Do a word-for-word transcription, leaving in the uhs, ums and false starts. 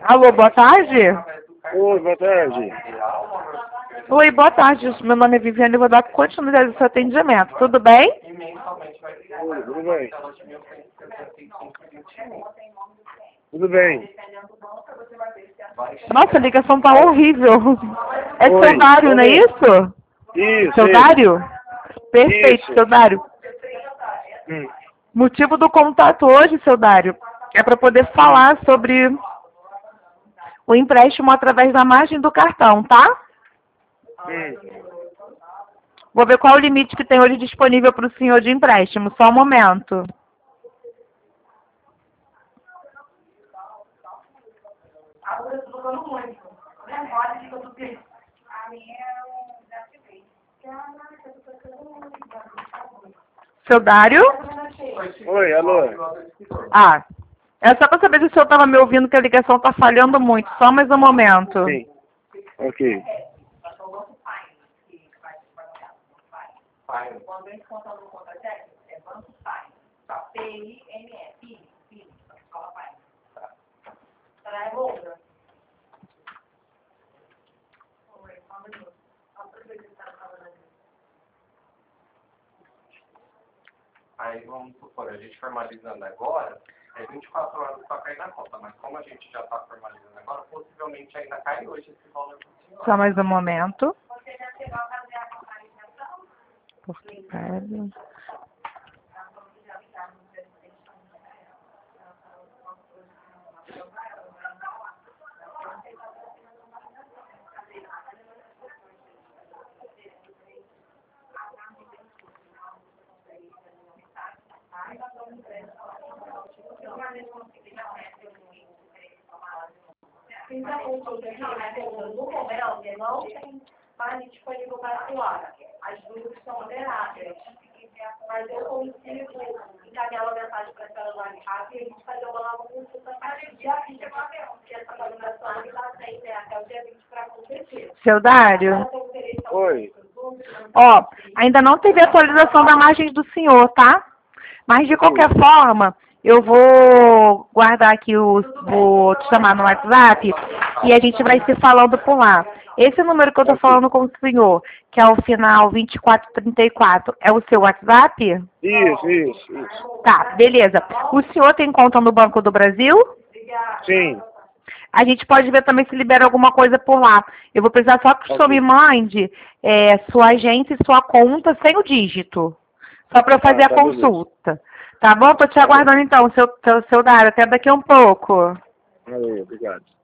Alô, boa tarde? Oi, boa tarde. Oi, boa tarde. Meu nome é Viviane e vou dar continuidade ao seu atendimento. Tudo bem? Oi, tudo bem? Tudo bem. Nossa, a ligação tá horrível. É Oi, seu Dário, não é oi. isso? Isso, Seu isso. Dário? Perfeito, Isso. seu Dário. Hum. Motivo do contato hoje, seu Dário, é para poder Hum. falar sobre o empréstimo através da margem do cartão, tá? Hum. Vou ver qual o limite que tem hoje disponível para o senhor de empréstimo. Só um momento. Seu Dário? Oi, alô. Ah, é só para saber se o senhor estava me ouvindo, que a ligação está falhando muito. Só mais um momento. Sim. Ok. Aí vamos supor, a gente formalizando agora, é vinte e quatro horas para cair na conta, mas como a gente já está formalizando agora, possivelmente ainda cai hoje esse valor para o senhor. Só mais um momento. Portugal. No momento, não tem mais disponível para atuar. As dúvidas são moderadas. Mas eu consigo encaminhar uma mensagem para a senhora no WhatsApp e a gente fazer uma nova consulta para o dia vinte, porque essa validação já tem, né, até o dia vinte para acontecer. Seu Dário? Oi. Ó, ainda não teve atualização da margem do senhor, tá? Mas de qualquer forma, eu vou guardar aqui o. Vou te chamar no WhatsApp e a gente vai se falando por lá. Esse número que eu tô falando com o senhor, que é o final vinte e quatro trinta e quatro, é o seu WhatsApp? Isso, isso, isso. Tá, beleza. O senhor tem conta no Banco do Brasil? Sim. A gente pode ver também se libera alguma coisa por lá. Eu vou precisar só que o senhor me mande é, sua agência e sua conta sem o dígito. Só para eu fazer Ah, a tá, consulta. Tá bom? Tô te aguardando então, seu, seu, seu Dário. Até daqui a um pouco. Valeu, obrigado.